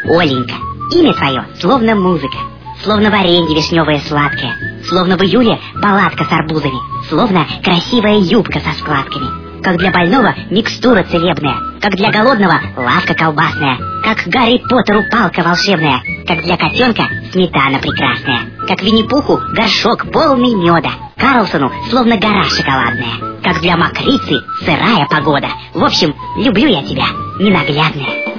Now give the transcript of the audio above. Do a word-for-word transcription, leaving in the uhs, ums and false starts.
Оленька, имя твое словно музыка, словно варенье вишневое сладкое, словно в июле палатка с арбузами, словно красивая юбка со складками. Как для больного микстура целебная, как для голодного лавка колбасная, как Гарри Поттеру палка волшебная, как для котенка сметана прекрасная, как Винни-Пуху горшок полный меда, Карлсону словно гора шоколадная, как для мокрицы сырая погода. В общем, люблю я тебя, ненаглядная.